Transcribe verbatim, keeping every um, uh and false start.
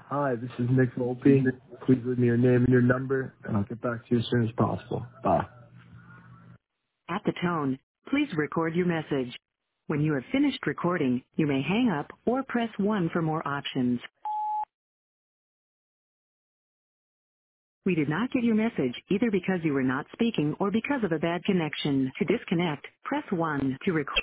Hi, this is Nick Volpe. Please leave me your name and your number, and I'll get back to you as soon as possible. Bye. At the tone, please record your message. When you have finished recording, you may hang up or press one for more options. We did not get your message either because you were not speaking or because of a bad connection. To disconnect, press one. To record